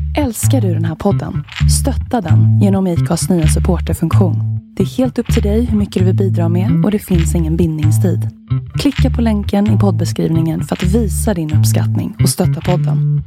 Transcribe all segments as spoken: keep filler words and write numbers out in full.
Älskar du den här podden? Stötta den genom I C A:s nya supporterfunktion. Det är helt upp till dig hur mycket du vill bidra med och det finns ingen bindningstid. Klicka på länken i poddbeskrivningen för att visa din uppskattning och stötta podden.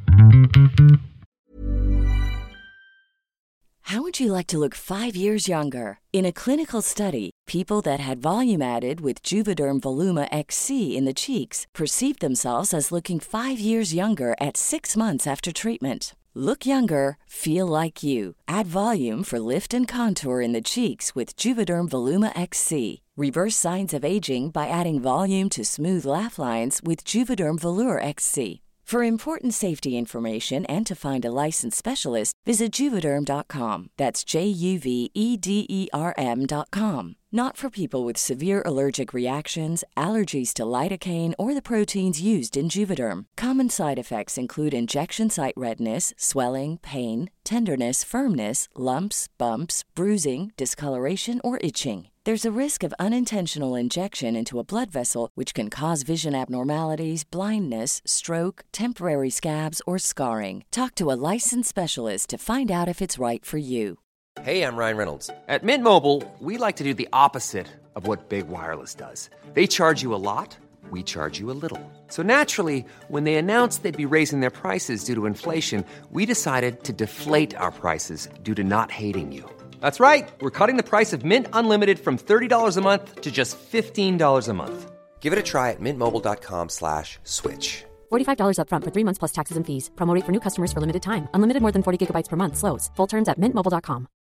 How would you like to look five years younger? In a clinical study, people that had volume added with Juvederm Voluma X C in the cheeks perceived themselves as looking five years younger at six months after treatment. Look younger, feel like you. Add volume for lift and contour in the cheeks with Juvederm Voluma X C. Reverse signs of aging by adding volume to smooth laugh lines with Juvederm Volure X C. For important safety information and to find a licensed specialist, visit Juvederm dot com. That's J U V E D E R M dot com. Not for people with severe allergic reactions, allergies to lidocaine, or the proteins used in Juvederm. Common side effects include injection site redness, swelling, pain, tenderness, firmness, lumps, bumps, bruising, discoloration, or itching. There's a risk of unintentional injection into a blood vessel, which can cause vision abnormalities, blindness, stroke, temporary scabs, or scarring. Talk to a licensed specialist to find out if it's right for you. Hey, I'm Ryan Reynolds. At Mint Mobile, we like to do the opposite of what Big Wireless does. They charge you a lot, we charge you a little. So naturally, when they announced they'd be raising their prices due to inflation, we decided to deflate our prices due to not hating you. That's right. We're cutting the price of Mint Unlimited from thirty dollars a month to just fifteen dollars a month. Give it a try at mintmobile.com slash switch. forty-five dollars up front for three months plus taxes and fees. Promo rate for new customers for limited time. Unlimited more than forty gigabytes per month. Slows full terms at mint mobile dot com.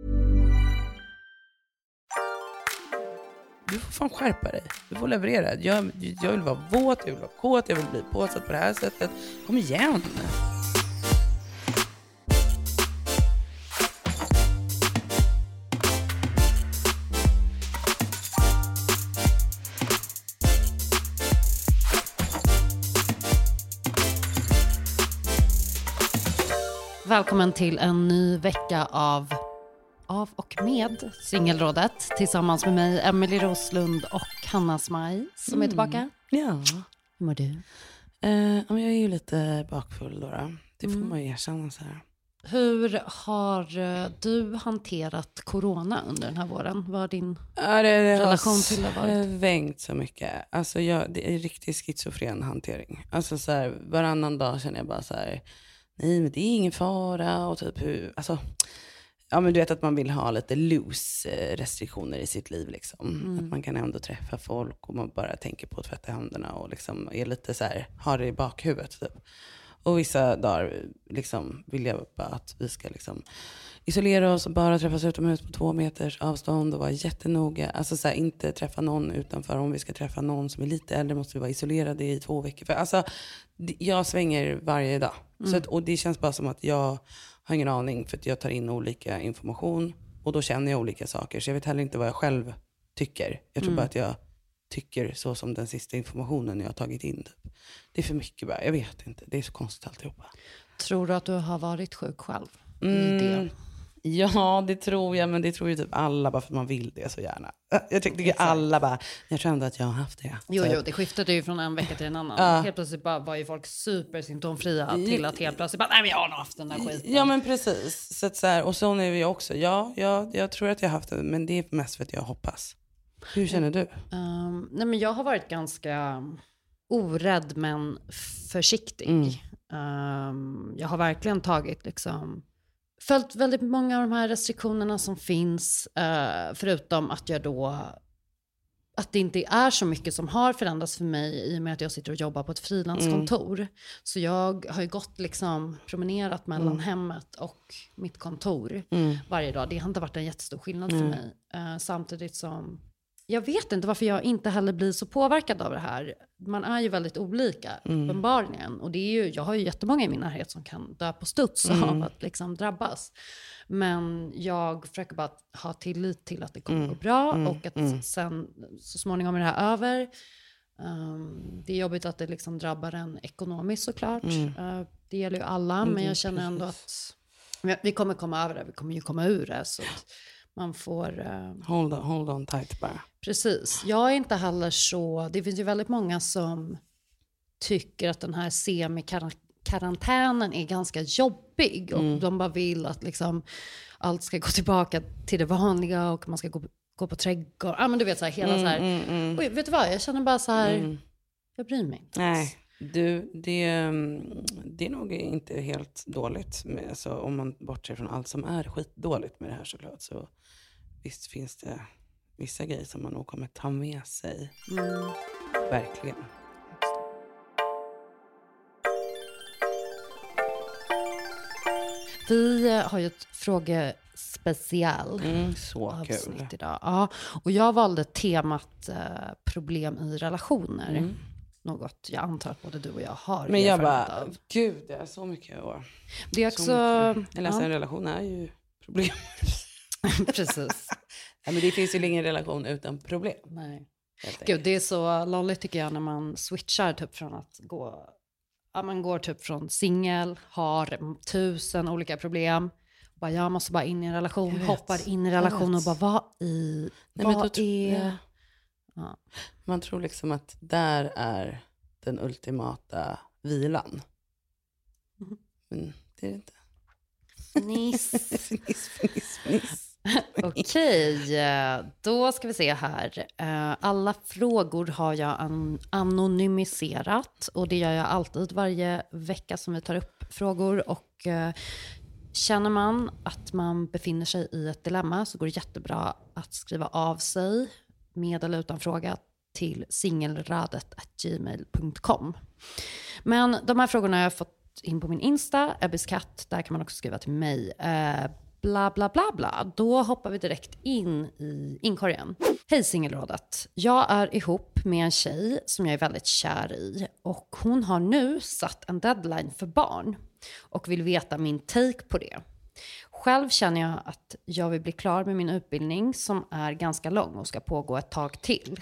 Du får fan skärpa dig. Du får leverera. Jag, jag vill vara våt, jag vill vara kåt, jag vill bli påsatt på det här sättet. Kom igen. Välkommen till en ny vecka av Av och med Singelrådet tillsammans med mig, Emily Roslund och Hanna Smaj som mm. är tillbaka. Ja. Hur mår du? Uh, jag är ju lite bakfull då. då. Det får Mm. man ju erkänna så här. Hur har du hanterat corona under den här våren? Vad har din ja, det, det relation till det varit? Jag har vängt så mycket. Alltså jag, det är riktigt schizofren hantering. Alltså så här, varannan dag känner jag bara så här, nej men det är ingen fara och typ hur, alltså ja men du vet att man vill ha lite loose restriktioner i sitt liv liksom. Mm. Att man kan ändå träffa folk och man bara tänker på att tvätta händerna och liksom är lite så här, har det i bakhuvudet typ. Och vissa dagar liksom vill jag bara att vi ska liksom isolera oss och bara träffas utomhus på två meters avstånd och vara jättenoga. Alltså så här, inte träffa någon utanför. Om vi ska träffa någon som är lite äldre måste vi vara isolerade i två veckor. För alltså, jag svänger varje dag. Mm. Så att, och det känns bara som att jag har ingen aning för att jag tar in olika information. Och då känner jag olika saker. Så jag vet heller inte vad jag själv tycker. Jag tror mm. bara att jag tycker så som den sista informationen jag har tagit in. Typ. Det är för mycket bara. Jag vet inte. Det är så konstigt alltihopa. Tror du att du har varit sjuk själv? Mm. Det? Ja, det tror jag. Men det tror ju typ alla bara för att man vill det så gärna. Jag tycker alla bara, jag tror ändå att jag har haft det. Jo, så. jo, det skiftade ju från en vecka till en annan. Ja. Helt plötsligt bara var ju folk supersymptomfria till att helt plötsligt bara, nej men jag har nog haft den där skiten. Ja men precis. Så att så här, och så är vi också. Ja, ja, jag tror att jag har haft det. Men det är mest för att jag hoppas. Hur känner du? Um, nej men jag har varit ganska orädd men försiktig. Mm. Um, jag har verkligen tagit liksom följt väldigt många av de här restriktionerna som finns. Uh, förutom att jag då att det inte är så mycket som har förändrats för mig i och med att jag sitter och jobbar på ett frilanskontor. Mm. Så jag har ju gått liksom promenerat mellan mm. hemmet och mitt kontor mm. varje dag. Det har inte varit en jättestor skillnad mm. för mig. Uh, samtidigt som jag vet inte varför jag inte heller blir så påverkad av det här. Man är ju väldigt olika, mm. uppenbarligen. Och det är ju, jag har ju jättemånga i min närhet som kan dö på studs mm. av att liksom drabbas. Men jag försöker bara ha tillit till att det kommer mm. gå bra. Mm. Och att mm. sen så småningom är det här över. Um, det är jobbigt att det liksom drabbar en ekonomiskt såklart. Mm. Uh, det gäller ju alla. Mm. Men jag känner ändå att vi kommer komma över det. Vi kommer ju komma ur det. Så att man får uh, hold on, hold on tight bara. Precis. Jag är inte heller så, det finns ju väldigt många som tycker att den här karantänen är ganska jobbig. Och Mm. de bara vill att liksom allt ska gå tillbaka till det vanliga. Och man ska gå, gå på trädgård. Ja, men du vet så här, hela Mm, så här. mm, mm. Oj, vet du vad? Jag känner bara så här. Mm. Jag bryr mig inte. Nej, du, det, det är nog inte helt dåligt. Med, alltså, om man bortser från allt som är skitdåligt med det här såklart. Så visst finns det vissa grejer som man nog kommer ta med sig. Mm. Verkligen. Vi har ju ett frågespecial. Mm, så kul. Avsnitt idag. Ja, och jag valde temat eh, problem i relationer. Mm. Något jag antar att både du och jag har Men jag erfarenhet bara, av. gud det är så mycket. Och, Det är så också... mycket. Eller alltså, en relation är ju problem. Precis. Nej, men det finns ju ingen relation utan problem. Nej. helt Gud, enkelt. det är så lolligt tycker jag när man switchar typ från att gå... Ja, man går typ från singel, har tusen olika problem. Bara, jag måste bara in i en relation, Jag vet. hoppar in i relation Jag och bara, vet. vad i... Nej, men vad då tror- är... ja. Ja. Man tror liksom att där är den ultimata vilan. Mhm. Men det är det inte. Nice. fniss, fniss, fniss. Okej, eh, då ska vi se här. Eh, Alla frågor har jag an- anonymiserat och det gör jag alltid varje vecka som vi tar upp frågor. Och eh, känner man att man befinner sig i ett dilemma så går det jättebra att skriva av sig med eller utan fråga till singelradet at gmail punkt com. Men de här frågorna har jag fått in på min Insta, Ebbes katt. Där kan man också skriva till mig. Eh, bla bla bla bla. Då hoppar vi direkt in i inkorgen. Hej singelrådet. Jag är ihop med en tjej som jag är väldigt kär i. Och hon har nu satt en deadline för barn. Och vill veta min take på det. Själv känner jag att jag vill bli klar med min utbildning som är ganska lång och ska pågå ett tag till.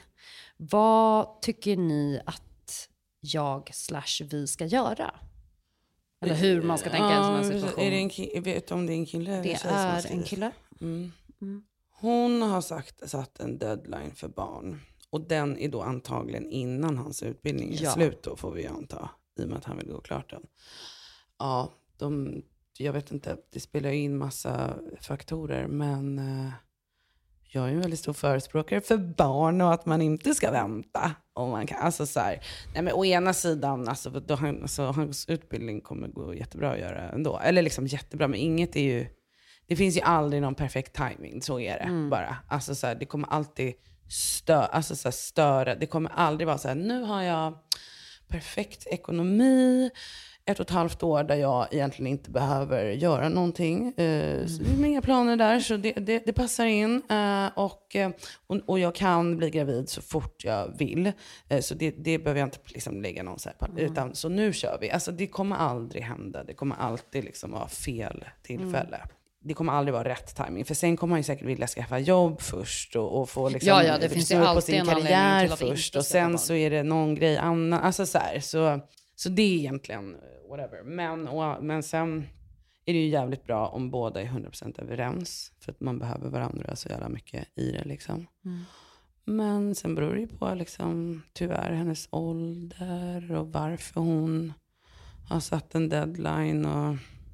Vad tycker ni att jag slash vi ska göra? Eller hur man ska tänka i en sån här situation. Är det en ki- vet du om det är en kille eller Det en tjej som har är en skrivit? kille. Mm. Mm. Hon har sagt, satt en deadline för barn. Och den är då antagligen innan hans utbildning är Ja. slut då, får vi anta. I och med att han vill gå klart den. Ja, de, jag vet inte. Det spelar ju in massa faktorer. Men eh, jag är en väldigt stor förespråkare för barn och att man inte ska vänta. Om man kan. Alltså så här, nej men å ena sidan, alltså, då han, alltså, hans utbildning kommer gå jättebra att göra ändå. Eller liksom jättebra, men inget är ju... Det finns ju aldrig någon perfekt timing, så är det Mm. bara. Alltså så här, det kommer alltid stö, alltså så här, störa. Det kommer aldrig vara så här, nu har jag perfekt ekonomi, ett och ett halvt år där jag egentligen inte behöver göra någonting. Uh, så det är inga planer där, så det, det, det passar in. Uh, och, uh, och, och jag kan bli gravid så fort jag vill. Uh, så det, det behöver jag inte liksom lägga någon så här på. Mm. Utan, så nu kör vi. Alltså det kommer aldrig hända. Det kommer alltid liksom vara fel tillfälle. Mm. Det kommer aldrig vara rätt timing. För sen kommer han ju säkert vilja skaffa jobb först. Och, och få liksom, Ja, ja, det finns ju på alltid sin en anledning karriär till att först. inte Och skaffa sen barn. så är det någon grej annan. Alltså så här, så... Så det är egentligen whatever. Men, och, men sen är det ju jävligt bra om båda är hundra procent överens. För att man behöver varandra så jävla mycket i det liksom. Mm. Men sen beror det ju på liksom, tyvärr hennes ålder och varför hon har satt en deadline. Och...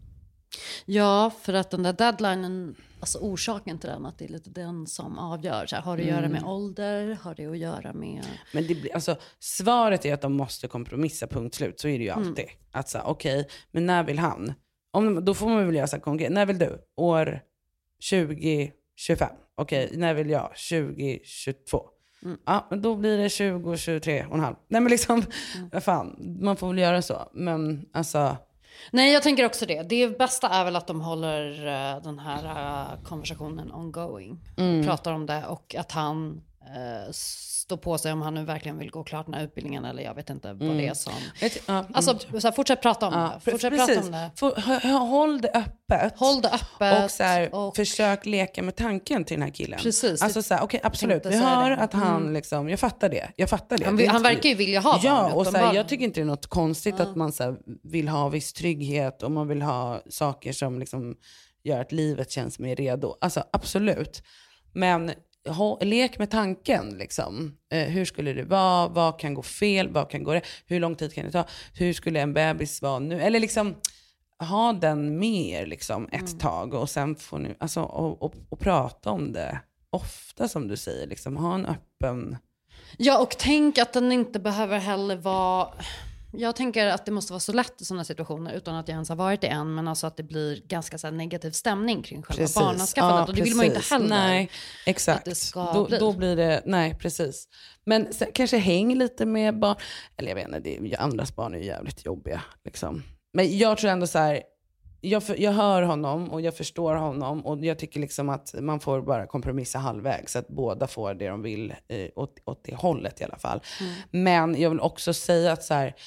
Ja, för att den där deadlinen, alltså orsaken till den, att det är lite den som avgör. Så här, har det att göra med ålder? Har det att göra med... Men det blir, alltså, svaret är att de måste kompromissa, punkt slut. Så är det ju alltid. Mm. Att säga, okej, okay, men när vill han? Om, då får man väl göra så här konkret. När vill du? År tjugo tjugofem. Okej, okay, när vill jag? tjugo tjugotvå. Mm. Ja, men då blir det tjugo tjugotre och en halv. Nej men liksom, mm. vad fan, man får väl göra så. Men alltså... Nej, jag tänker också det. Det bästa är väl att de håller uh, den här uh, konversationen ongoing. Mm. Pratar om det och att han uh, står på sig om han nu verkligen vill gå klart den här utbildningen. Eller jag vet inte vad mm. det är som... Vet, ja, alltså, så här, fortsätt prata om ja, det. Fortsätt precis. prata om det. For, håll det öppet. Håll det öppet. Och, så här, och försök leka med tanken till den här killen. Precis. Alltså så här, okej, okay, absolut. Vi hör att han mm. liksom, jag fattar det. Jag fattar det. Han, det han inte, verkar ju vilja ha ja, barn. och så här, jag tycker inte det är något konstigt ja. att man så här, vill ha viss trygghet och man vill ha saker som liksom gör att livet känns mer redo. Alltså absolut. Men ha, lek med tanken liksom. Eh, hur skulle det vara? Vad kan gå fel? Vad kan gå rätt? Hur lång tid kan det ta? Hur skulle en bebis vara nu? Eller liksom ha den mer liksom ett mm. tag och sen får ni alltså och, och, och prata om det ofta, som du säger, liksom ha en öppen. Ja, och tänk att den inte behöver heller vara. Jag tänker att det måste vara så lätt i sådana situationer utan att jag ens har varit i en, men alltså att det blir ganska så här negativ stämning kring själva precis. barnaskaffandet ja, och det vill man ju inte heller. Nej, exakt. Att det ska då, bli. då blir det, nej precis. Men sen, kanske häng lite med barn, eller jag vet inte, det, andras barn är ju jävligt jobbiga liksom. Men jag tror ändå så här, jag, för, jag hör honom och jag förstår honom och jag tycker liksom att man får bara kompromissa halvvägs så att båda får det de vill eh, åt, åt det hållet i alla fall. Mm. Men jag vill också säga att så här,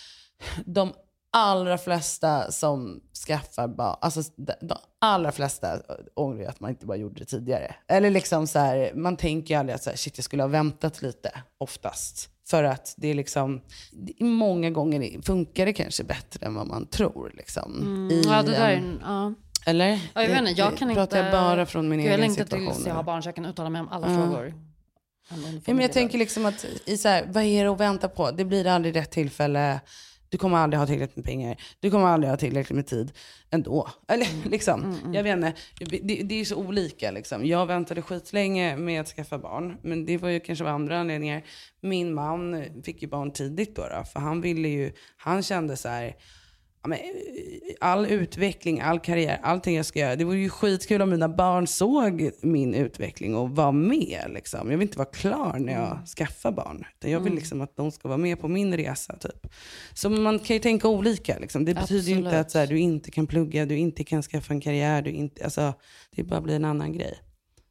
de allra flesta som skaffar barn, alltså de, de allra flesta ångrar att man inte bara gjorde det tidigare. Eller liksom så här, man tänker ju aldrig att så här, shit, jag skulle ha väntat lite oftast. För att det är liksom, det, många gånger funkar det kanske bättre än vad man tror liksom. Mm. I, ja, det där är, ja. Eller? Ja, jag vet inte, jag kan pratar inte. Jag bara från min jag egen längtar situation. tills jag har barn så jag kan uttala mig om alla mm. frågor. Ja, men jag tänker liksom att i så här, vad är det att vänta på? Det blir aldrig rätt tillfälle. Du kommer aldrig ha tillräckligt med pengar. Du kommer aldrig ha tillräckligt med tid ändå. Eller liksom, mm, mm. jag vet inte. Det, det är så olika liksom. Jag väntade skitlänge med att skaffa barn. Men det var ju kanske av andra anledningar. Min man fick ju barn tidigt då, då. För han ville ju, han kände så här, ja, men, all utveckling, all karriär, allting jag ska göra. Det vore ju skitkul om mina barn såg min utveckling och var med liksom. Jag vill inte vara klar när jag mm. skaffar barn. Utan jag vill liksom att de ska vara med på min resa typ. Så man kan ju tänka olika liksom. Det betyder ju inte att så här, du inte kan plugga, du inte kan skaffa en karriär, du inte, alltså, det bara blir en annan grej.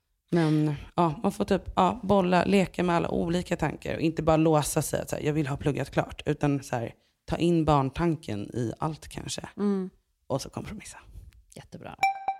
Men ja, man får typ ja, bolla, leka med alla olika tankar och inte bara låsa sig att så här, jag vill ha pluggat klart, utan så här, ta in barntanken i allt kanske. Mm. Och så kompromissa. Jättebra.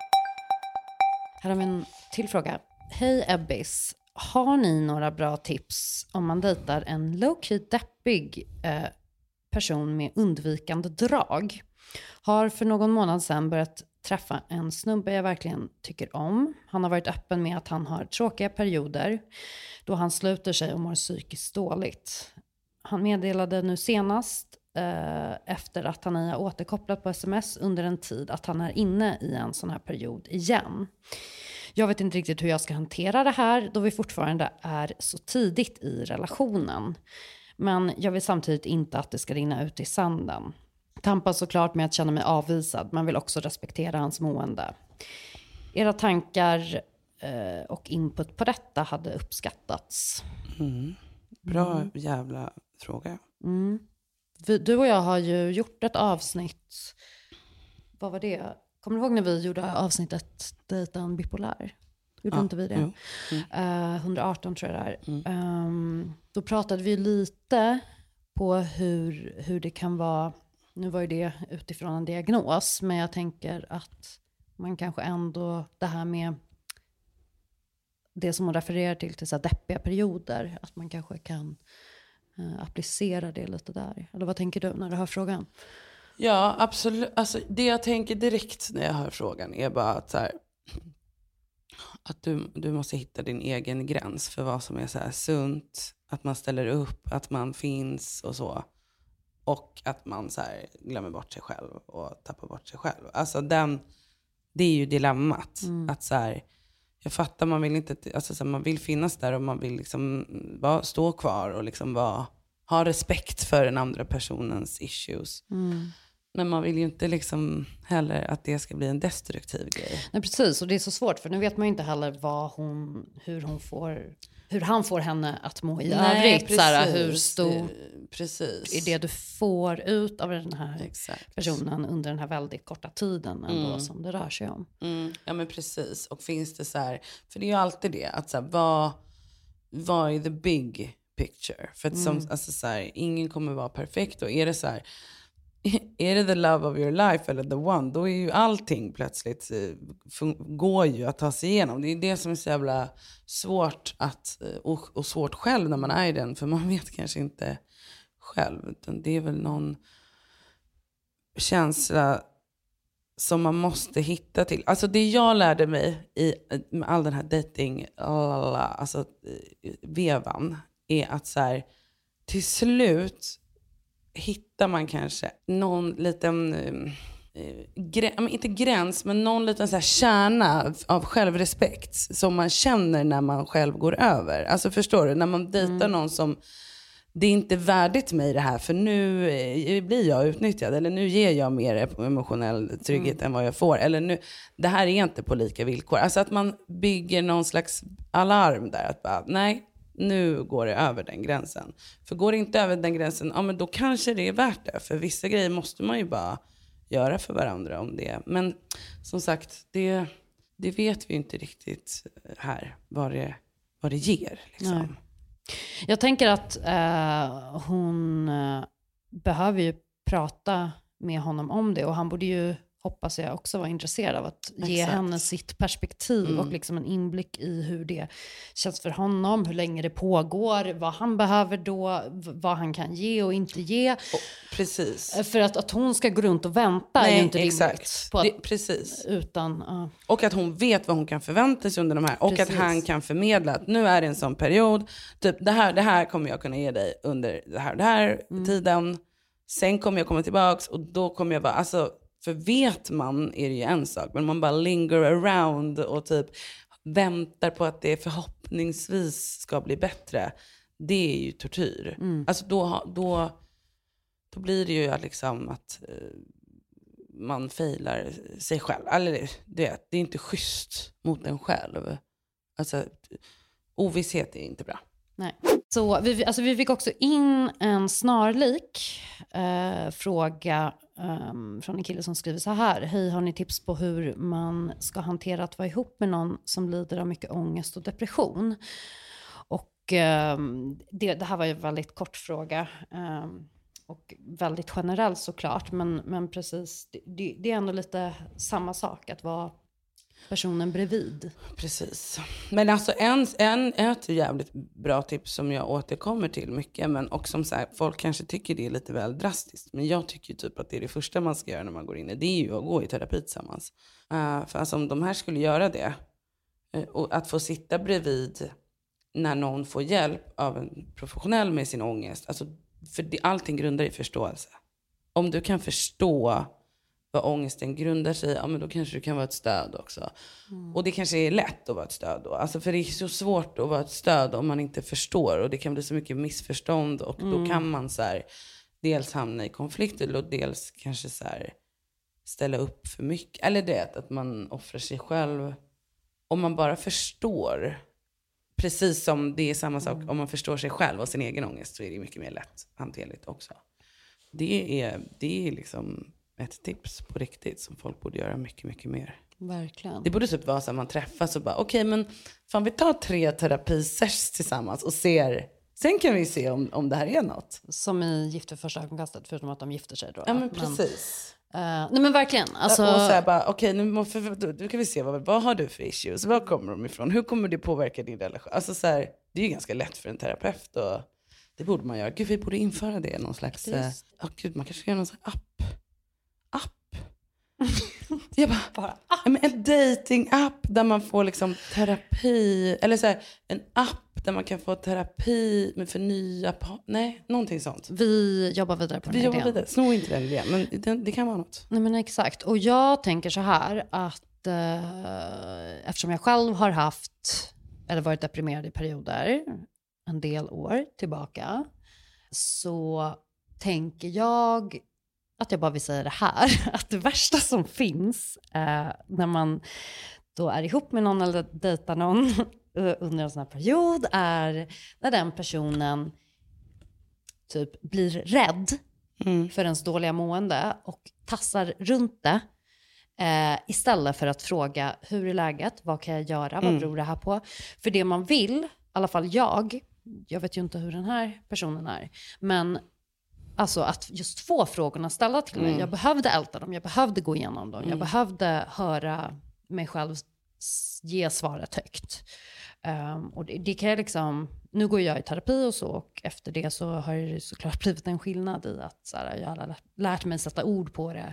Här har vi en till fråga. Hej Ebbis. Har ni några bra tips om man dejtar en low-key deppig eh, person med undvikande drag? Har för någon månad sedan börjat träffa en snubbe jag verkligen tycker om. Han har varit öppen med att han har tråkiga perioder då han sluter sig och mår psykiskt dåligt. Han meddelade nu senast efter att han har återkopplat på sms under en tid att han är inne i en sån här period igen. Jag vet inte riktigt hur jag ska hantera det här då vi fortfarande är så tidigt i relationen. Men jag vill samtidigt inte att det ska rinna ut i sanden. Tampas såklart med att känna mig avvisad, men vill också respektera hans mående. Era tankar eh, och input på detta hade uppskattats. Mm. Bra mm. jävla fråga. Mm. Du och jag har ju gjort ett avsnitt. Vad var det? Kommer du ihåg när vi gjorde avsnittet Dejta en bipolär? Gjorde ja, inte vi det? Mm. Mm. Uh, hundraarton tror jag det är. Mm. Um, då pratade vi lite på hur, hur det kan vara. Nu var ju det utifrån en diagnos. Men jag tänker att man kanske ändå, det här med det som hon refererar till, till så här deppiga perioder. Att man kanske kan uh, applicera det lite där. Eller vad tänker du när du hör frågan? Ja, absolut. Alltså, det jag tänker direkt när jag hör frågan är bara att, så här, att du, du måste hitta din egen gräns för vad som är så här sunt. Att man ställer upp, att man finns och så. Och att man så här glömmer bort sig själv och tappar bort sig själv. Alltså den, det är ju dilemmat. Mm. Att så här, jag fattar, man vill inte, alltså så här, man vill finnas där och man vill liksom bara stå kvar och liksom vara, ha respekt för den andra personens issues. Mm. Men man vill ju inte liksom heller att det ska bli en destruktiv grej. Nej, precis. Och det är så svårt. För nu vet man ju inte heller vad hon, hur hon får, hur han får henne att må i Nej, övrigt. Så här, hur stor precis. är det du får ut av den här Exakt. personen under den här väldigt korta tiden ändå, mm. som det rör sig om. Mm. Ja, men precis. Och finns det så här, för det är ju alltid det. Att så här, vad, vad är the big picture? För att mm. som, alltså, så här, ingen kommer vara perfekt. Och är det så här, är det the love of your life eller the one, då är ju allting plötsligt fun- går ju att ta sig igenom. Det är det som är så jävla svårt att, och, och svårt själv när man är i den, för man vet kanske inte själv, utan det är väl någon känsla som man måste hitta till. Alltså det jag lärde mig i med all den här dating, alltså vevan, är att så här, till slut hittar man kanske någon liten, eh, grä, inte gräns, men någon liten så här kärna av självrespekt som man känner när man själv går över. Alltså förstår du, när man dejtar mm. någon som, det är inte värdigt mig det här, för nu blir jag utnyttjad, eller nu ger jag mer emotionell trygghet mm. än vad jag får, eller nu, det här är inte på lika villkor. Alltså att man bygger någon slags alarm där, att bara, nej, nu går det över den gränsen. För går det inte över den gränsen, ja men då kanske det är värt det. För vissa grejer måste man ju bara göra för varandra om det. Men som sagt, det, det vet vi inte riktigt här, vad det, vad det ger. Liksom. Nej. Jag tänker att eh, hon eh, behöver ju prata med honom om det. Och han borde ju, hoppas jag, också vara intresserad av att Exakt. ge henne sitt perspektiv mm. och liksom en inblick i hur det känns för honom, hur länge det pågår, vad han behöver då, vad han kan ge och inte ge. Och, precis. För att, att hon ska gå runt och vänta Nej, är ju inte rimligt. På att, det, precis. Utan, uh. Och att hon vet vad hon kan förvänta sig under de här. Och precis. Att han kan förmedla att nu är det en sån period. Typ det här, det här kommer jag kunna ge dig under det här, det här mm. tiden. Sen kommer jag komma tillbaks och då kommer jag vara, alltså, för vet man är det ju en sak, men man bara linger around och typ väntar på att det förhoppningsvis ska bli bättre. Det är ju tortyr. Mm. Alltså då, då, då blir det ju liksom att uh, man failar sig själv. Eller det, det är inte schysst mot en själv. Alltså ovisshet är inte bra. Nej. Så vi, alltså vi fick också in en snarlik eh, fråga um, från en kille som skriver så här. Hej, har ni tips på hur man ska hantera att vara ihop med någon som lider av mycket ångest och depression? Och um, det, det här var ju en väldigt kort fråga. Um, och väldigt generell såklart. Men, men precis, det, det är ändå lite samma sak att vara personen bredvid. Precis. Men alltså en, en, ett jävligt bra tips som jag återkommer till mycket, men och som sagt, folk kanske tycker det är lite väl drastiskt, men jag tycker typ att det är det första man ska göra när man går in i det, är ju att gå i terapi tillsammans. Uh, för alltså om de här skulle göra det, uh, och att få sitta bredvid när någon får hjälp av en professionell med sin ångest, alltså för det, allting grundar i förståelse. Om du kan förstå vad ångesten grundar sig, ja men då kanske det kan vara ett stöd också. Mm. Och det kanske är lätt att vara ett stöd då. Alltså för det är så svårt att vara ett stöd om man inte förstår. Och det kan bli så mycket missförstånd. Och mm. då kan man så här, dels hamna i konflikter och dels kanske så här, ställa upp för mycket. Eller det att man offrar sig själv. Om man bara förstår, precis som det är samma sak, mm. om man förstår sig själv och sin egen ångest, så är det mycket mer lätt hanterligt också. Det är, det är liksom ett tips på riktigt som folk borde göra mycket, mycket mer. Verkligen. Det borde typ vara så att man träffas och bara, okej, okay, men fan vi tar tre terapisessions tillsammans och ser, sen kan vi se om, om det här är något. Som i Gift vid första ögonkastet, förutom att de gifter sig då. Ja, men precis. Men, uh, nej men verkligen. Alltså... Och så här bara, okej, okay, nu, måste, nu kan vi se, vad, vad har du för issues? Var kommer de ifrån? Hur kommer det påverka din relation? Alltså så här, det är ju ganska lätt för en terapeut och det borde man göra. Gud, vi borde införa det, någon slags, ja uh, gud, man kanske ska göra någon sån app. App. Jag bara, bara app. Men en dating-app där man får liksom terapi. Eller så här, en app där man kan få terapi med för nya pa- Nej, någonting sånt. Vi jobbar vidare på den Vi jobbar idén. vidare, sno inte den idén. Men det, det kan vara något. Nej men exakt. Och jag tänker så här att eh, eftersom jag själv har haft eller varit deprimerad i perioder en del år tillbaka, så tänker jag att jag bara vill säga det här, att det värsta som finns eh, när man då är ihop med någon eller dejtar någon under en sån här period är när den personen typ blir rädd mm. för ens dåliga mående och tassar runt det eh, istället för att fråga hur är läget, vad kan jag göra, vad mm. beror det här på? För det man vill, i alla fall jag, jag vet ju inte hur den här personen är, men alltså att just få frågorna ställa till mig. Mm. Jag behövde älta dem, jag behövde gå igenom dem. Mm. Jag behövde höra mig själv ge svaret högt. Um, och det, det kan jag liksom, nu går jag i terapi och så, och efter det så har det såklart blivit en skillnad i att så här, jag har lärt mig sätta ord på det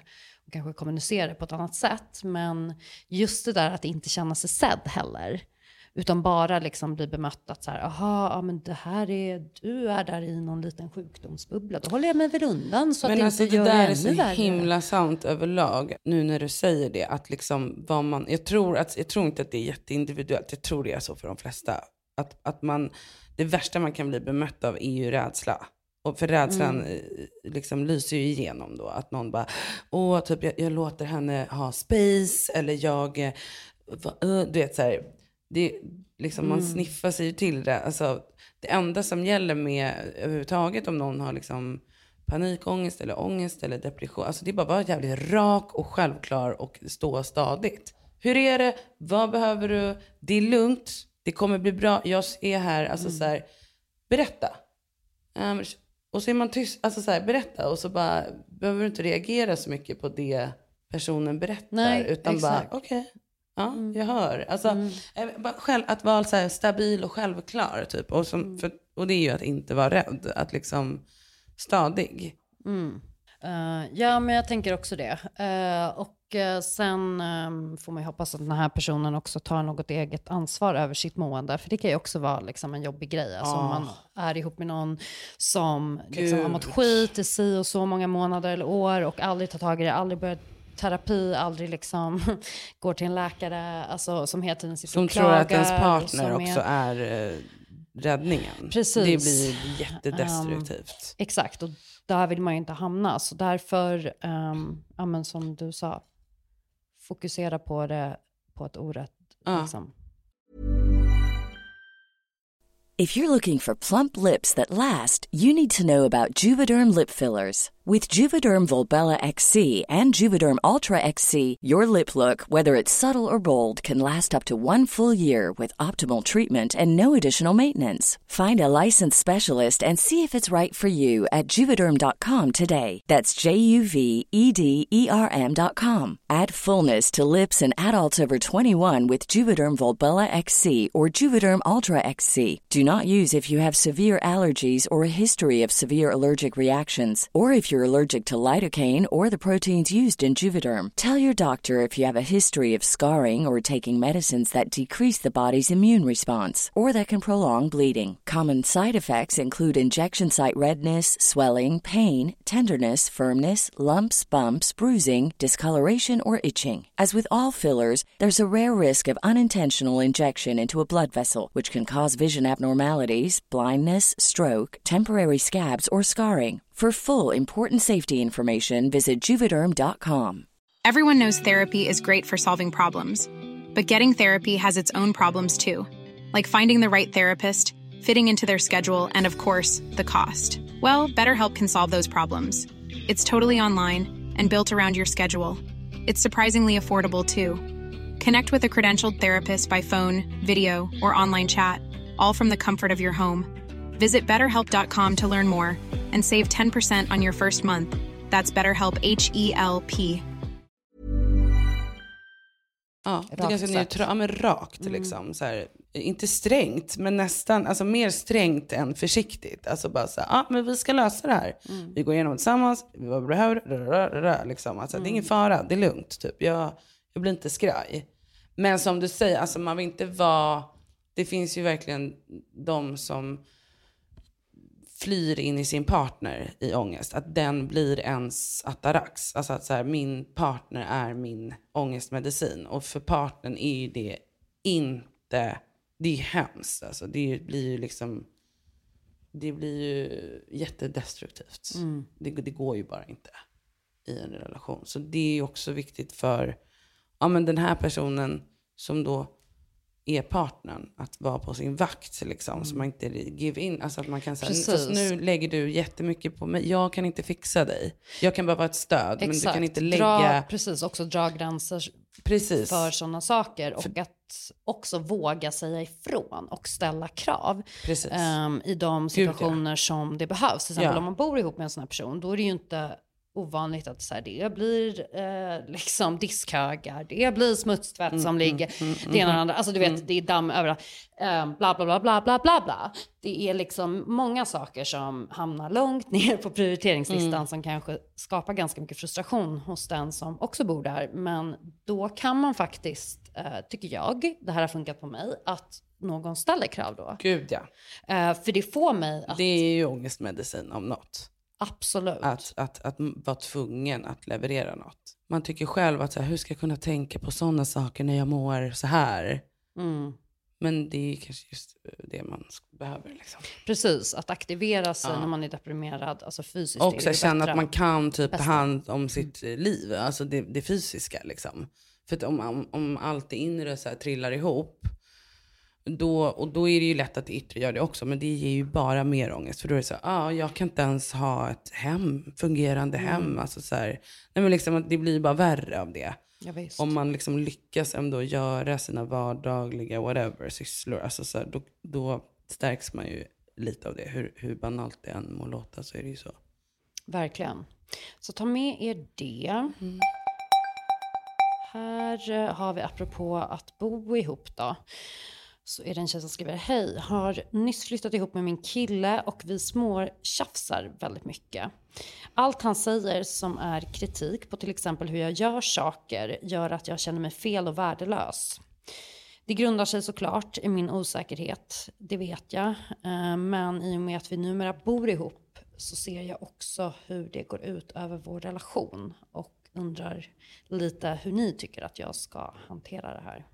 och kanske kommunicera på ett annat sätt. Men just det där att inte känna sig sedd heller. Utan bara liksom bli bemött att så här, aha, ja, men det här är, du är där i någon liten sjukdomsbubbla. Då håller jag mig väl undan så men att alltså, det inte gör det där det är så värre. himla sant överlag. Nu när du säger det, att liksom vad man, jag tror, att, jag tror inte att det är jätteindividuellt. Jag tror det är så för de flesta. Att, att man, det värsta man kan bli bemött av är ju rädsla. Och för rädslan mm. liksom lyser ju igenom då. Att någon bara, åh, typ jag, jag låter henne ha space. Eller jag, uh, du vet så här. Det, liksom, mm. Man sniffar sig till det. Alltså, det enda som gäller med överhuvudtaget om någon har liksom panikångest eller ångest eller depression. Alltså det är bara att vara jävligt rak och självklar och stå stadigt. Hur är det? Vad behöver du? Det är lugnt. Det kommer bli bra. Jag är här. Alltså mm. så här, berätta. Um, och så är man tyst. Alltså så här, berätta. Och så bara behöver du inte reagera så mycket på det personen berättar. Nej, utan exakt. bara, okej. Okay. Ja, mm. jag hör. Alltså, mm. bara själv, att vara så här stabil och självklar. Typ. Och, som, mm. för, och det är ju att inte vara rädd. Att liksom stadig. Mm. Uh, ja, men jag tänker också det. Uh, och uh, sen um, får man ju hoppas att den här personen också tar något eget ansvar över sitt mående. För det kan ju också vara liksom en jobbig grej. Alltså, oh. om man är ihop med någon som liksom, har mått skit i sig och så många månader eller år. Och aldrig tar tag i det, aldrig börjat terapi, aldrig liksom går till en läkare alltså, som heter den som tror att ens partner också är, är uh, räddningen. Precis. Det blir jättedestruktivt. Um, exakt, och där vill man ju inte hamna. Så därför, um, ja, men som du sa, fokusera på det på ett orätt. Uh. Liksom. If you're looking for plump lips that last, you need to know about Juvederm lip fillers. With Juvederm Volbella X C and Juvederm Ultra X C, your lip look, whether it's subtle or bold, can last up to one full year with optimal treatment and no additional maintenance. Find a licensed specialist and see if it's right for you at Juvederm dot com today. That's J U V E D E R M dot com. Add fullness to lips in adults over twenty-one with Juvederm Volbella X C or Juvederm Ultra X C. Do not use if you have severe allergies or a history of severe allergic reactions, or if you're allergic to lidocaine or the proteins used in Juvederm. Tell your doctor if you have a history of scarring or taking medicines that decrease the body's immune response or that can prolong bleeding. Common side effects include injection site redness, swelling, pain, tenderness, firmness, lumps, bumps, bruising, discoloration, or itching. As with all fillers, there's a rare risk of unintentional injection into a blood vessel, which can cause vision abnormalities, blindness, stroke, temporary scabs, or scarring. For full, important safety information, visit Juvederm dot com. Everyone knows therapy is great for solving problems, but getting therapy has its own problems too, like finding the right therapist, fitting into their schedule, and of course, the cost. Well, BetterHelp can solve those problems. It's totally online and built around your schedule. It's surprisingly affordable too. Connect with a credentialed therapist by phone, video, or online chat, all from the comfort of your home. Visit better help dot com to learn more and save ten percent on your first month. That's BetterHelp, H E L P. Ja, det är ganska neutralt, ja, men rakt mm. liksom. Så här, inte strängt, men nästan, alltså mer strängt än försiktigt. Alltså bara så här, ja, men vi ska lösa det här. Mm. Vi går igenom det tillsammans, vi vad behöver, rö, rö, rö, liksom. Alltså, mm. det är ingen fara, det är lugnt, typ. Jag, jag blir inte skraj. Men som du säger, alltså man vill inte vara, det finns ju verkligen de som flyr in i sin partner i ångest. Att den blir ens atarax. Alltså att så här, min partner är min ångestmedicin. Och för partnern är ju det inte, det är hemskt. Alltså det blir ju liksom, det blir ju jättedestruktivt. Mm. Det, det går ju bara inte i en relation. Så det är ju också viktigt för, ja men den här personen som då är partnern att vara på sin vakt liksom, mm. så man inte give in, alltså att man kan säga, fast nu lägger du jättemycket på mig, jag kan inte fixa dig, jag kan bara vara ett stöd. Exakt. Men du kan inte lägga dra, precis, också dra gränser precis. För sådana saker och för... att också våga säga ifrån och ställa krav um, i de situationer Gud, ja. Som det behövs. Till exempel ja. Om man bor ihop med en sån här person, då är det ju inte ovanligt att så här, det blir eh, liksom diskhögar, det blir smutstvätt mm, som ligger, mm, mm, det ena och andra. Alltså du vet, mm. det är damm överallt. Eh, bla, bla, bla, bla, bla, bla, bla. Det är liksom många saker som hamnar långt ner på prioriteringslistan mm. som kanske skapar ganska mycket frustration hos den som också bor där. Men då kan man faktiskt, eh, tycker jag, det här har funkat på mig, att någon ställer krav då. Gud ja. Eh, för det får mig att... Det är ju ångestmedicin om något. Absolut. Att, att, att vara tvungen att leverera något. Man tycker själv att så här, hur ska jag kunna tänka på sådana saker när jag mår så här? Mm. Men det är kanske just det man behöver. Liksom. Precis, att aktivera sig ja. när man är deprimerad, alltså fysiskt. Och så känna att man kan typ ta bästa. hand om sitt mm. liv, alltså det, det fysiska liksom. För att om, om, om allt det inre så här trillar ihop, då, och då är det ju lätt att det yttre gör det också, men det ger ju bara mer ångest. För då är det så här, ah, jag kan inte ens ha ett hem, fungerande mm. hem. Alltså så här, nej men liksom, det blir bara värre av det. Ja, visst. Om man liksom lyckas ändå göra sina vardagliga whatever sysslor, alltså så här, då, då stärks man ju lite av det. Hur, hur banalt det än må låta, så är det ju så. Verkligen. Så ta med er det. Mm. Här har vi apropå att bo ihop då. Så är det en tjej som skriver: hej, har nyss flyttat ihop med min kille och vi små tjafsar väldigt mycket. Allt han säger som är kritik på till exempel hur jag gör saker gör att jag känner mig fel och värdelös. Det grundar sig såklart i min osäkerhet, det vet jag. Men i och med att vi numera bor ihop så ser jag också hur det går ut över vår relation. Och undrar lite hur ni tycker att jag ska hantera det här.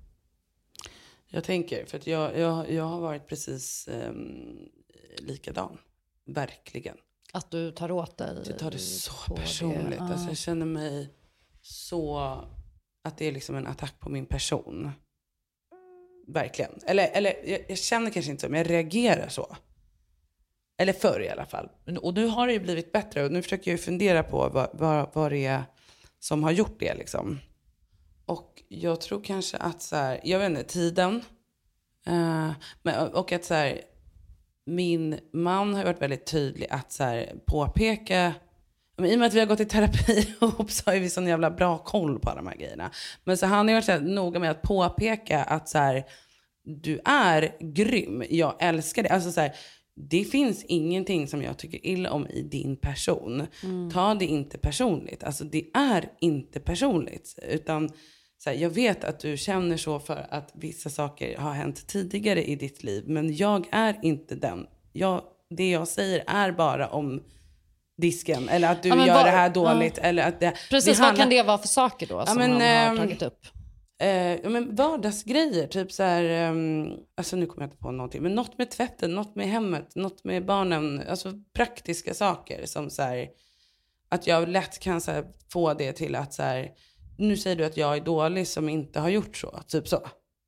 Jag tänker, för att jag, jag, jag har varit precis eh, likadan. Verkligen. Att du tar åt dig? Jag tar det så personligt. Det. Alltså jag känner mig så... Att det är liksom en attack på min person. Verkligen. Eller, eller jag, jag känner kanske inte så, men jag reagerar så. Eller förr i alla fall. Och nu har det ju blivit bättre. Och nu försöker jag ju fundera på vad, vad, vad det är som har gjort det liksom. Och jag tror kanske att så här, jag vet inte, tiden. Uh, men, och att så här, min man har varit väldigt tydlig att så här, påpeka. Men i och med att vi har gått i terapi ihop så har vi sån jävla bra koll på alla de här grejerna. Men så han har varit så här, noga med att påpeka att så här, du är grym. Jag älskar det. Alltså så här, det finns ingenting som jag tycker illa om i din person. Mm. Ta det inte personligt. Alltså det är inte personligt. Utan så här, jag vet att du känner så för att vissa saker har hänt tidigare i ditt liv. Men jag är inte den. Jag, det jag säger är bara om disken. Eller att du ja, gör var, det här dåligt. Ja. Eller att det, precis, det handlar, vad kan det vara för saker då som ja, men, han har tagit upp? Eh, ja, men vardagsgrejer, typ så här, um, alltså nu kommer jag inte på någonting, men något med tvätten, något med hemmet, något med barnen, alltså praktiska saker som så här, att jag lätt kan så här, få det till att så här, nu säger du att jag är dålig som inte har gjort så, typ så.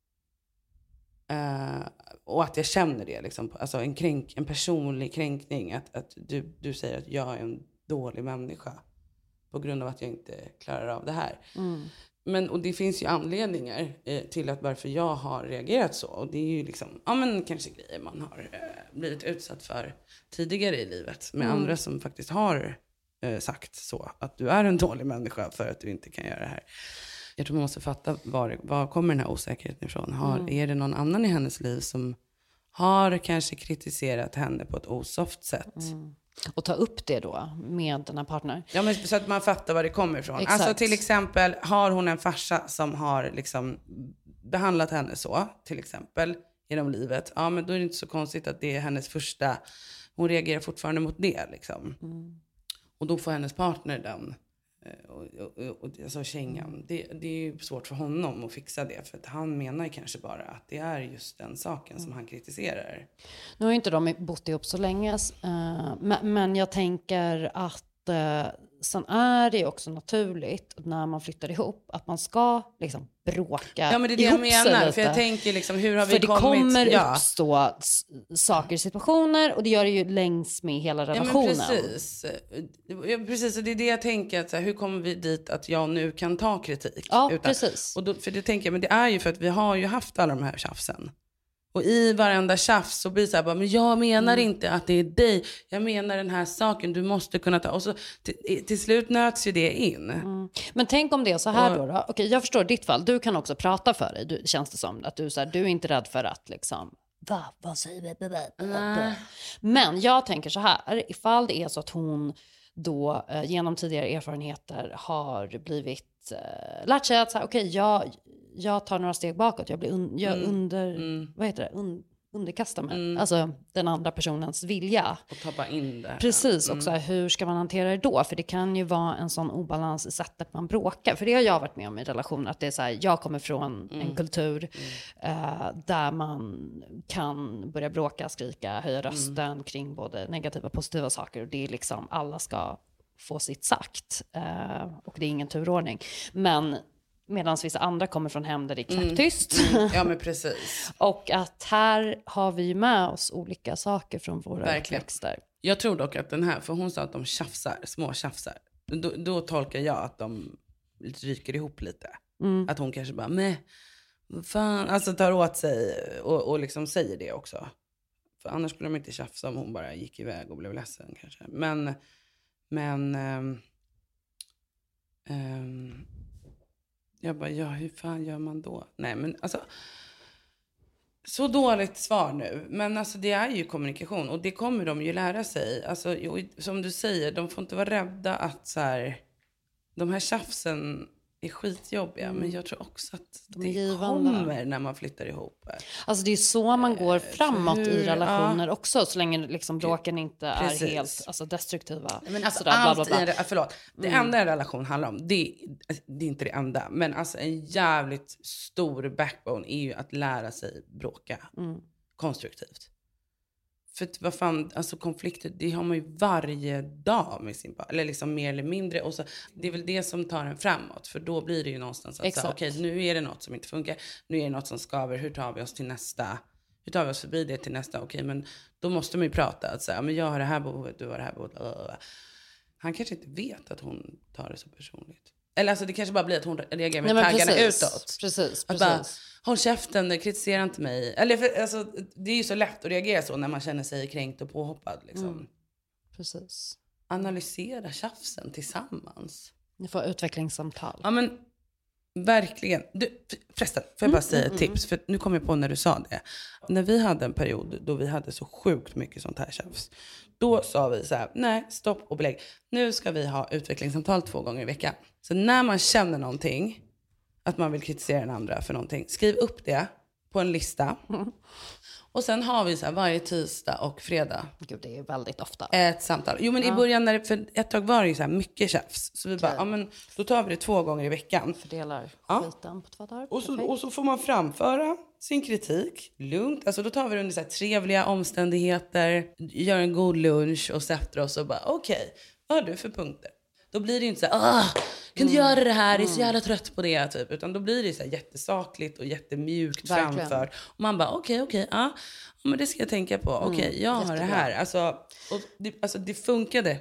Uh, och att jag känner det liksom, alltså en, kränk, en personlig kränkning, att, att du, du säger att jag är en dålig människa på grund av att jag inte klarar av det här. Mm. Men, och det finns ju anledningar eh, till att varför jag har reagerat så. Och det är ju liksom, ja men kanske grejer man har eh, blivit utsatt för tidigare i livet. Med mm. andra som faktiskt har eh, sagt så. Att du är en dålig människa för att du inte kan göra det här. Jag tror man måste fatta var, var kommer den här osäkerheten ifrån. Har, mm. Är det någon annan i hennes liv som har kanske kritiserat henne på ett osoft sätt? Mm. Och ta upp det då med den här partnern. Ja, men så att man fattar var det kommer ifrån. Exakt. Alltså till exempel, har hon en farsa som har liksom behandlat henne så, till exempel, genom livet. Ja, men då är det inte så konstigt att det är hennes första, hon reagerar fortfarande mot det liksom. Mm. Och då får hennes partner den, och, och, och, alltså kängan. Det, det är ju svårt för honom att fixa det. För att han menar kanske bara att det är just den saken som han kritiserar. Nu har ju inte de bott ihop så länge. Uh, men, men jag tänker att uh, sen är det också naturligt när man flyttar ihop att man ska liksom bråka. Ja, men det är det jag menar. För jag tänker liksom, hur har vi för kommit? För det kommer ja. uppstå s- saker, situationer, och det gör det ju längs med hela relationen. Ja, men precis. Ja, precis. Och det är det jag tänker, att så här, hur kommer vi dit att jag nu kan ta kritik? Ja, utan, precis. Och då, för det tänker jag, men det är ju för att vi har ju haft alla de här tjafsen. Och i varenda tjafs så blir det så här, bara, men jag menar Mm. inte att det är dig. Jag menar den här saken, du måste kunna ta. Och så till, till slut nöts ju det in. Mm. Men tänk om det är så här då. då. Okej, jag förstår ditt fall. Du kan också prata för dig. Du, känns det som att du, så här, du är inte rädd för att liksom... Va? Vad säger vi? Nej. Men jag tänker så här. Ifall det är så att hon då eh, genom tidigare erfarenheter har blivit eh, lärt sig att så här, okej, jag, jag tar några steg bakåt. Jag blir un, jag Mm. under... Mm. Vad heter det? Un, underkasta mig. Mm. Alltså den andra personens vilja. Och tappa in det. Precis, Mm. också hur ska man hantera det då? För det kan ju vara en sån obalans i sättet man bråkar. För det har jag varit med om i relationer. Att det är så här, jag kommer från Mm. en kultur eh, där man kan börja bråka, skrika, höja rösten Mm. kring både negativa och positiva saker. Och det är liksom, alla ska få sitt sagt. Eh, och det är ingen turordning. Men medan vissa andra kommer från hem där det är knäpptyst. Mm. Ja, men precis. Och att här har vi ju med oss olika saker från våra Verkligen. uppväxter. Jag tror dock att den här, för hon sa att de tjafsar, små tjafsar. Då, då tolkar jag att de ryker ihop lite. Mm. Att hon kanske bara, men vad fan, alltså tar åt sig och, och liksom säger det också. För annars skulle de inte tjafsa om hon bara gick iväg och blev ledsen kanske. Men, men, um, um, jag bara, ja hur fan gör man då? Nej men alltså, så dåligt svar nu. Men alltså det är ju kommunikation. Och det kommer de ju lära sig. Alltså jo, som du säger, de får inte vara rädda att så här, de här tjafsen är skitjobbiga. Mm. Men jag tror också att De är det givande. kommer när man flyttar ihop. Alltså det är så man går framåt hur- i relationer ja. också. Så länge liksom bråken inte Precis. är helt alltså, destruktiva. Men alltså Sådär, bla, allt bla, bla. i en, re- förlåt. Det Mm. enda en relation handlar om, det, det är inte det enda. Men alltså en jävligt stor backbone är ju att lära sig bråka. Mm. Konstruktivt. För att, vad fan, alltså konflikter, det har man ju varje dag med sin partner. Eller liksom mer eller mindre. Och så, det är väl det som tar en framåt. För då blir det ju någonstans att Exakt. okej, nu är det något som inte funkar. Nu är det något som skaver. Hur tar vi oss till nästa? Hur tar vi oss förbi det till nästa? Okej, men då måste man ju prata. Att säga, men jag har det här behovet, du har det här behovet. Blablabla. Han kanske inte vet att hon tar det så personligt. Eller alltså det kanske bara blir att hon reagerar med Nej, men taggarna precis. utåt. Precis, Att bara, precis. håll käften, kritisera inte mig. Eller för, alltså, det är ju så lätt att reagera så när man känner sig kränkt och påhoppad. Liksom. Mm. Precis. Analysera tjafsen tillsammans. Ni får utvecklingssamtal. Ja men verkligen. Du, förresten, får jag bara säga ett tips? För nu kom jag på när du sa det. När vi hade en period då vi hade så sjukt mycket sånt här tjafs. Då sa vi så här, nej, stopp och belägg. Nu ska vi ha utvecklingssamtal två gånger i veckan. Så när man känner någonting, att man vill kritisera den andra för någonting, skriv upp det på en lista. Och sen har vi så här varje tisdag och fredag Gud, det är väldigt ofta. ett samtal. Jo men i början, när det, för ett tag var det ju så här mycket tjafs. Så vi bara, ja men då tar vi det två gånger i veckan. Fördelar Ja. skiten på två dagar. Och så, Perfekt. och så får man framföra sin kritik lugnt. Alltså då tar vi det under så här trevliga omständigheter. Gör en god lunch och sätter oss och bara okej, vad har du för punkter? Då blir det ju inte så här, ah, kan du göra det här? Jag är så jävla trött på det typ. Utan då blir det så här jättesakligt och jättemjukt Verkligen. framfört. Och man bara okej, okej, ja. Ja, men det ska jag tänka på. Okej, jag har det jättebra. här. Alltså, och det, alltså det funkade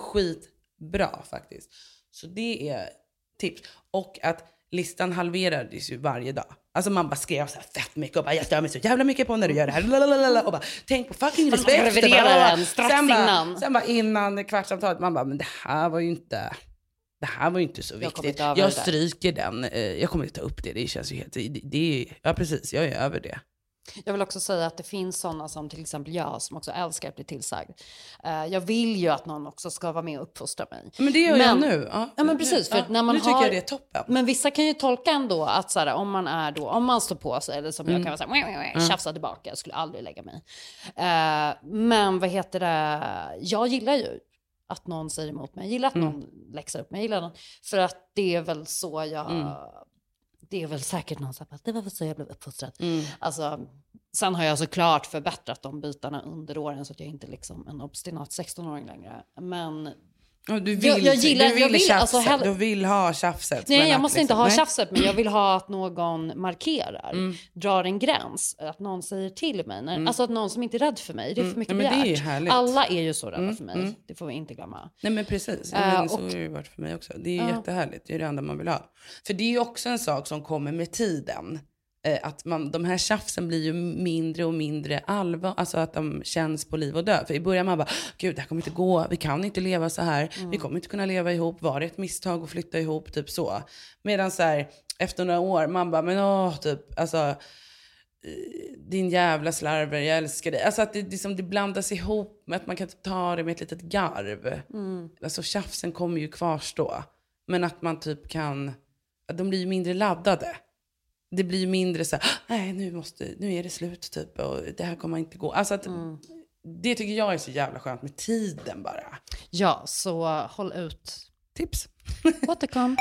skitbra faktiskt. Så det är tips. Och att listan halverades ju varje dag. Alltså man bara skrev så här fett mycket och bara jag stör mig så jävla mycket på när du gör det här. Lalalala, och bara tänk på fucking Fast man respekt. reviderar den strax sen bara, innan. Sen bara innan kvartsamtalet man bara men det här var ju inte... Det här var ju inte så Jag kommer viktigt. inte över Jag det där. stryker den. Eh, Jag kommer inte ta upp det. Det känns ju helt... Det, det är, ja precis, jag är över det. Jag vill också säga att det finns sådana som till exempel jag som också älskar att bli tillsagd. Eh, jag vill ju att någon också ska vara med och uppfostra mig. Men det gör jag nu. Ja, Ja men precis, för Ja, att när man nu tycker har... jag det är toppen. Men vissa kan ju tolka ändå att så här, om man är då, om man står på sig eller som Mm. jag kan vara så här, tjafsa tillbaka, jag skulle aldrig lägga mig. Eh, men vad heter det, jag gillar ju att någon säger emot mig, jag gillar att Mm. någon läxar upp mig, jag gillar någon, för att det är väl så jag, Mm. det är väl säkert någon som säger det var väl så jag blev uppfostrad. Mm. Alltså, sen har jag såklart förbättrat de bitarna under åren så att jag inte är liksom en obstinat sexton-åring längre. Men Ja, du vill, Jag- jag gillar- du vill, jag vill, tjafset. alltså, hell- Du vill ha tjafset. nej, men jag att måste liksom- inte ha nej. tjafset, men jag vill ha att någon markerar, Mm. drar en gräns, att någon säger till mig. När, Alltså att någon som inte är rädd för mig, det är för mycket Mm. Ja, men det är ju begärt. härligt. Alla är ju så rädda Mm, för mig, mm. det får vi inte glömma. Nej men precis, ja, Äh, men så och- har det ju varit för mig också. Det är ju Ja. jättehärligt, det är det enda man vill ha. För det är ju också en sak som kommer med tiden. eh, att man, de här tjafsen blir ju mindre och mindre allvar, alltså att de känns på liv och död. För i början man bara, gud det här kommer inte gå, vi kan inte leva så här, mm. vi kommer inte kunna leva ihop, var det ett misstag att flytta ihop, typ så. Medan så här, efter några år, man bara, men åh, typ, alltså din jävla slarver, jag älskar dig. Alltså att det, liksom, det blandas ihop med att man kan ta det med ett litet garv. Mm. Alltså tjafsen kommer ju kvarstå. Men att man typ kan, att de blir ju mindre laddade. Det blir ju mindre så här, nej nu måste, nu är det slut typ och det här kommer inte gå. Alltså att mm. det tycker jag är så jävla skönt med tiden bara. Ja, så håll ut. Tips. Återkom.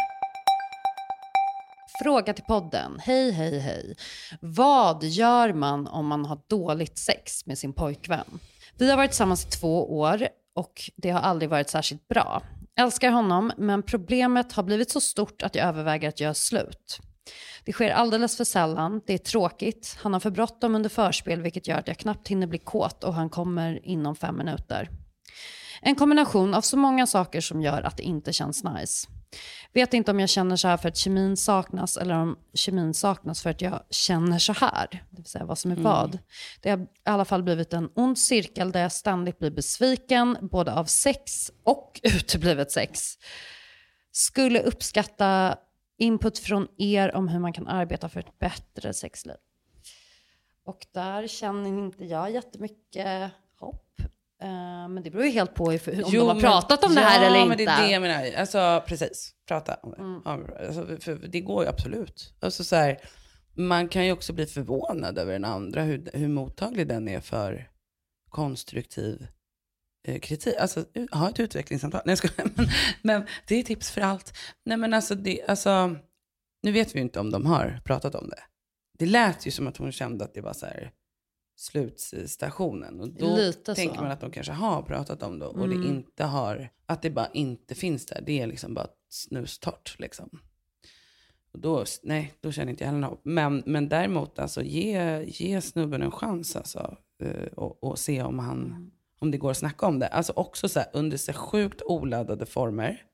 Fråga till podden. Hej, hej, hej. Vad gör man om man har dåligt sex med sin pojkvän? Vi har varit tillsammans i två år och det har aldrig varit särskilt bra. Älskar honom, men problemet har blivit så stort att jag överväger att göra slut. Det sker alldeles för sällan, det är tråkigt. Han har för bråttom under förspel vilket gör att jag knappt hinner bli kåt och han kommer inom fem minuter. En kombination av så många saker som gör att det inte känns nice. Vet inte om jag känner så här för att kemin saknas eller om kemin saknas för att jag känner så här. Det vill säga vad som är mm. vad. Det har i alla fall blivit en ond cirkel där jag ständigt blir besviken både av sex och uteblivet sex. Skulle uppskatta input från er om hur man kan arbeta för ett bättre sexliv. Och där känner inte jag jättemycket hopp. Uh, men det beror ju helt på hur, om jo, de har pratat men, om det här ja, eller inte. Ja, men det är det jag menar. Alltså, precis. Prata om det. Mm. Ja, alltså, för det går ju absolut. Alltså, så här, man kan ju också bli förvånad över den andra. Hur, hur mottaglig den är för konstruktiv eh, kritik. Alltså, ha ett utvecklingssamtal. Nej, jag ska, men, men det är tips för allt. Nej, men alltså, det, alltså, nu vet vi ju inte om de har pratat om det. Det lät ju som att hon kände att det var så här slutstationen och då lite tänker så. Man att de kanske har pratat om det och mm. det inte har, att det bara inte finns där, det är liksom bara snustort liksom. Och då, nej, då känner inte jag heller något. Men, men däremot alltså ge, ge snubben en chans alltså, och, och se om han mm. om det går att snacka om det. Alltså också så här, under så sjukt oladdade former,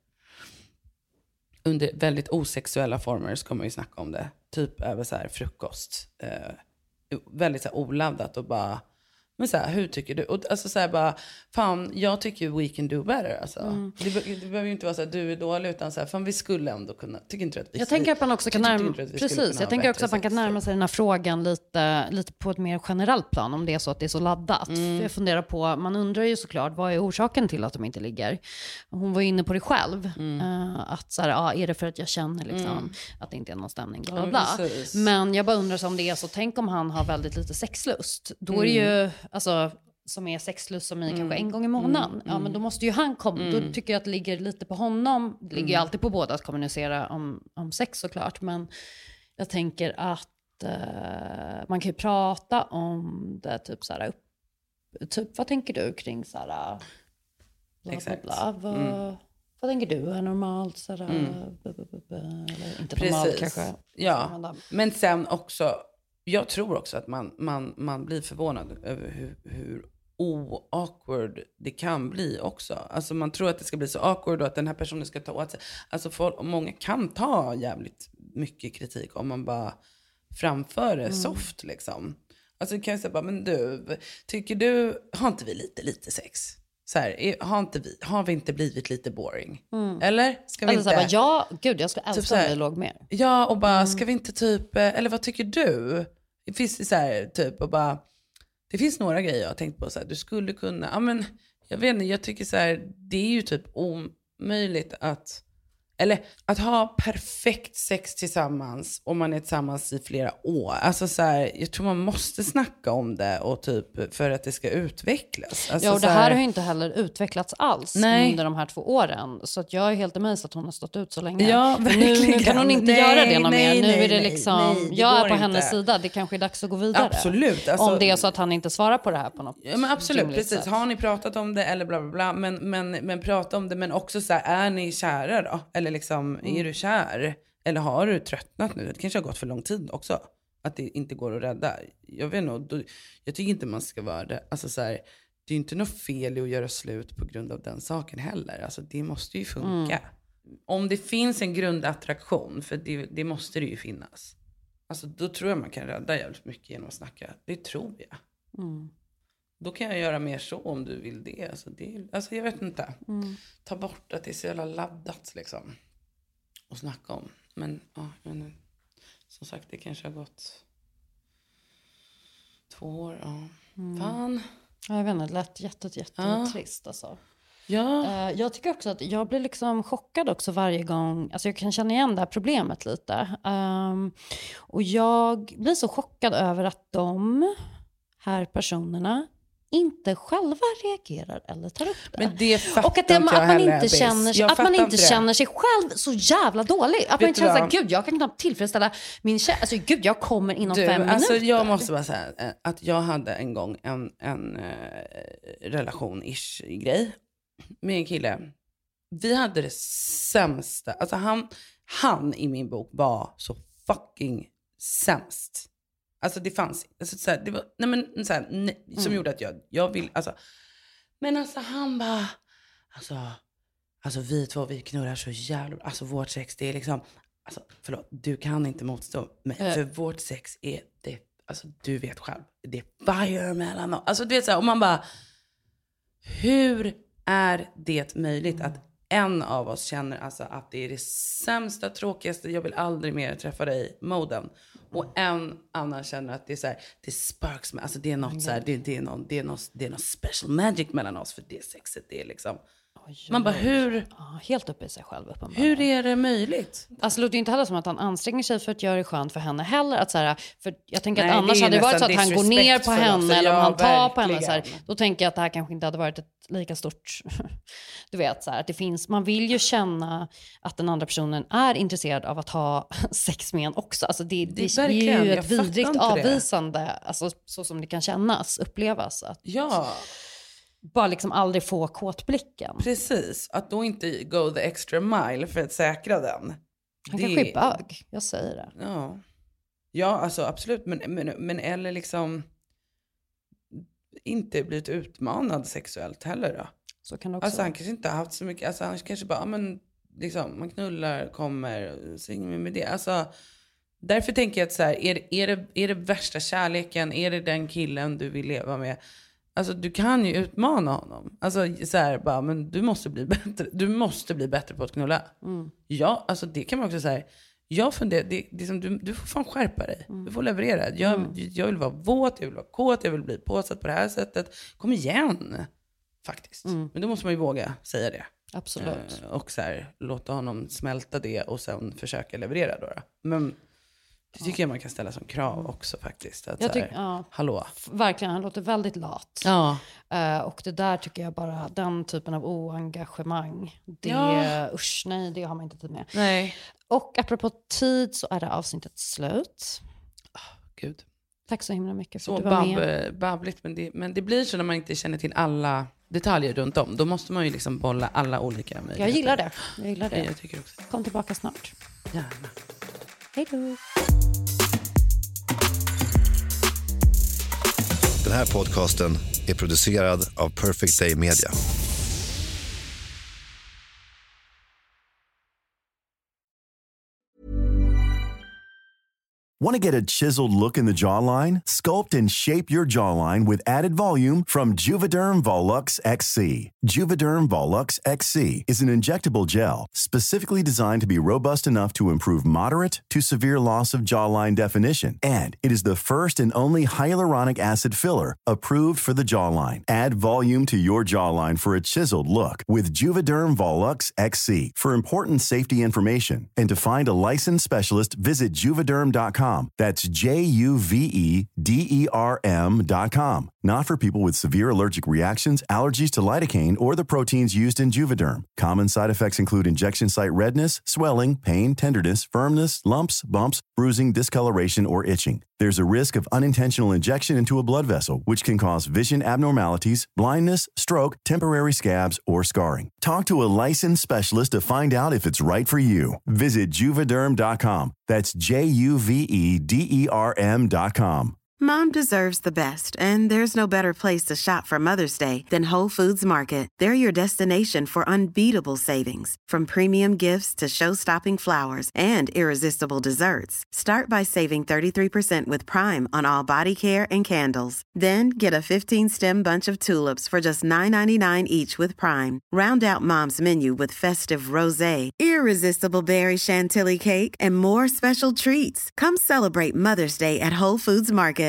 under väldigt osexuella former ska man ju snacka om det. Typ över så här frukost. Eh, väldigt så här oladdat och bara, men så här, hur tycker du? Och alltså så här bara, fan, jag tycker ju we can do better alltså. Mm. Det, det behöver ju inte vara så att du är dålig utan så här, fan vi skulle ändå kunna, tycker inte du att vi Jag tänker att man också kan närma, precis, jag tänker också att man kan närma sig den här frågan lite, lite på ett mer generellt plan om det är så att det är så laddat. Mm. För jag funderar på, man undrar ju såklart, vad är orsaken till att de inte ligger? Hon var inne på det själv, mm. uh, att så här, ja, är det för att jag känner liksom mm. att det inte är någon stämning, bla, bla, bla. Ja, men jag bara undrar så om det är så, tänk om han har väldigt lite sexlust, då är det ju, alltså som är sexlust som är mm. kanske en gång i månaden. Mm. Ja, men då måste ju han komma. Mm. Då tycker jag att det ligger lite på honom. Det ligger mm. ju alltid på båda att kommunicera om, om sex såklart. Men jag tänker att uh, man kan ju prata om det typ så här. Typ, vad tänker du kring så här? Bla, Exakt. Bla, bla, vad, mm. vad tänker du är normalt? Så här, mm. b, b, b, b, eller inte Precis. Normalt kanske. Ja, men sen också, jag tror också att man, man, man blir förvånad över hur, hur o-awkward det kan bli också. Alltså man tror att det ska bli så awkward och att den här personen ska ta åt sig. Alltså folk, många kan ta jävligt mycket kritik om man bara framför det mm. soft liksom. Alltså kan jag säga bara, men du, tycker du, har inte vi lite, lite sex? Så här, har, inte vi, har vi inte blivit lite boring? Mm. Eller? Ska vi alltså, inte? Så här, bara, ja, gud jag skulle älska typ om vi låg mer. Ja, och bara, mm. ska vi inte typ, eller vad tycker du? Det finns så här, typ, och bara, det finns några grejer jag har tänkt på så här, du skulle kunna, ja men, jag vet inte, jag tycker så här, det är ju typ omöjligt att, eller att ha perfekt sex tillsammans om man är tillsammans i flera år. Alltså så här, jag tror man måste snacka om det och typ för att det ska utvecklas. Alltså ja, och det här, här har ju inte heller utvecklats alls nej. under de här två åren. Så att jag är helt amazed att hon har stått ut så länge. Ja, verkligen. Nu, nu kan hon inte nej, göra det någon nej, mer. Nu nej, är det liksom, nej, det jag är på inte. hennes sida. Det kanske är dags att gå vidare. Absolut. Alltså, om det är så att han inte svarar på det här på något ja, men absolut, precis. Sätt. Har ni pratat om det eller bla bla bla. Men, men, men prata om det. Men också så här, är ni kära då? Eller liksom, mm. är du kär? Eller har du tröttnat nu? Det kanske har gått för lång tid också. Att det inte går att rädda. Jag vet nog, jag tycker inte man ska vara det. Alltså så här, det är inte något fel i att göra slut på grund av den saken heller. Alltså det måste ju funka. Mm. Om det finns en grundattraktion, för det, det måste det ju finnas. Alltså då tror jag man kan rädda jävligt mycket genom att snacka. Det tror jag. Mm. Då kan jag göra mer så om du vill det. Alltså, det, alltså jag vet inte. Mm. Ta bort att det är så jävla laddat liksom. Och snacka om. Men ja, men, som sagt, det kanske har gått två år. Ja. Mm. Fan. Ja, jag vet inte, det lät jätte, jättetrist ja. alltså. Ja. Uh, jag tycker också att jag blir liksom chockad också varje gång. Alltså jag kan känna igen det här problemet lite. Um, och jag blir så chockad över att de här personerna inte själva reagerar eller tar upp det. Men det fattar och att, det, inte att man inte, Bess. känner, att man inte känner sig själv så jävla dålig. Att Vet man inte känner vad? såhär, gud jag kan knappt tillfredsställa min tjej. Alltså gud jag kommer inom du, fem alltså, minuter. Jag måste bara säga att jag hade en gång en, en uh, relation-ish grej med en kille. Vi hade det sämsta. Alltså han, han i min bok var så fucking sämst. Alltså det fanns, alltså, så här, det var, nej men så här, nej, som mm. gjorde att jag, jag vill, alltså. Men alltså han bara, alltså, alltså vi två, vi knurrar så jävla, alltså vårt sex det är liksom, alltså förlåt, du kan inte motstå, men äh. för vårt sex är det, alltså du vet själv, det är fire mellan oss. Alltså du vet så här, och man bara, hur är det möjligt att en av oss känner alltså att det är det sämsta, tråkigaste, jag vill aldrig mer träffa dig moden. Och en annan känner att det är så här, det sparks med, alltså det är något mm. så här, det, det är någon, det är något, det är något special magic mellan oss för det sexet, det är liksom. Oj, man bara hur ja, helt uppe i sig själv uppenbarligen. Hur är det möjligt? Alltså det låter ju inte heller som att han anstränger sig för att göra det skönt för henne heller att så här, för jag tänker Nej, att annars hade det varit så att han går ner på henne också. eller om ja, han tar verkligen. på henne så här, då tänker jag att det här kanske inte hade varit ett lika stort du vet så här, att det finns, man vill ju känna att den andra personen är intresserad av att ha sex med en också. Alltså det, det, det är ju ett vidrigt avvisande alltså, så som det kan kännas, upplevas att ja. bara liksom aldrig få kåtblicken. Precis, att då inte go the extra mile för att säkra den. Han det... kanske är bög, jag säger det. Ja, ja alltså absolut, men, men, men eller liksom inte blivit utmanad sexuellt heller då. Så kan det också alltså han kanske inte har haft så mycket, alltså han kanske bara, men liksom man knullar, kommer, så inget med det. Alltså därför tänker jag att så här, är det, är det, är det värsta kärleken, är det den killen du vill leva med? Alltså du kan ju utmana honom. Alltså så här, bara, men du måste bli bättre. Du måste bli bättre på att knulla. Mm. Ja, alltså det kan man också säga. Jag funderar, det, det är som, du, du får fan skärpa dig. Mm. Du får leverera. Jag, mm. jag vill vara våt, jag vill vara kåt, jag vill bli påsatt på det här sättet. Kom igen, faktiskt. Mm. Men då måste man ju våga säga det. Absolut. Eh, och så här, låta honom smälta det och sen försöka leverera då. då. Men det tycker ja. jag man kan ställa som krav också faktiskt. Att jag så här, tyck, ja. hallå. Verkligen, han låter väldigt lat. Ja. Uh, och det där tycker jag bara, den typen av oengagemang. Det, ja. usch nej, det har man inte tid med. Nej. Och apropå tid så är det avsnittet slut. Oh, Gud. Tack så himla mycket för så att du var bab- med. babbligt, men det, men det blir så när man inte känner till alla detaljer runt om. Då måste man ju liksom bolla alla olika möjligheter. Jag gillar det. Jag gillar det. Ja, jag tycker också. Kom tillbaka snart. Gärna. Hej då. Den här podcasten är producerad av Perfect Day Media. Want to get a chiseled look in the jawline? Sculpt and shape your jawline with added volume from Juvederm Volux X C. Juvederm Volux X C is an injectable gel specifically designed to be robust enough to improve moderate to severe loss of jawline definition. And it is the first and only hyaluronic acid filler approved for the jawline. Add volume to your jawline for a chiseled look with Juvederm Volux X C. For important safety information and to find a licensed specialist, visit juvederm dot com. That's J U V E D E R M dot com. Not for people with severe allergic reactions, allergies to lidocaine, or the proteins used in Juvederm. Common side effects include injection site redness, swelling, pain, tenderness, firmness, lumps, bumps, bruising, discoloration, or itching. There's a risk of unintentional injection into a blood vessel, which can cause vision abnormalities, blindness, stroke, temporary scabs, or scarring. Talk to a licensed specialist to find out if it's right for you. Visit Juvederm dot com. That's J U V E D E R M dot com. Mom deserves the best, and there's no better place to shop for Mother's Day than Whole Foods Market. They're your destination for unbeatable savings, from premium gifts to show-stopping flowers and irresistible desserts. Start by saving thirty-three percent with Prime on all body care and candles. Then get a fifteen-stem bunch of tulips for just nine ninety-nine each with Prime. Round out Mom's menu with festive rosé, irresistible berry chantilly cake, and more special treats. Come celebrate Mother's Day at Whole Foods Market.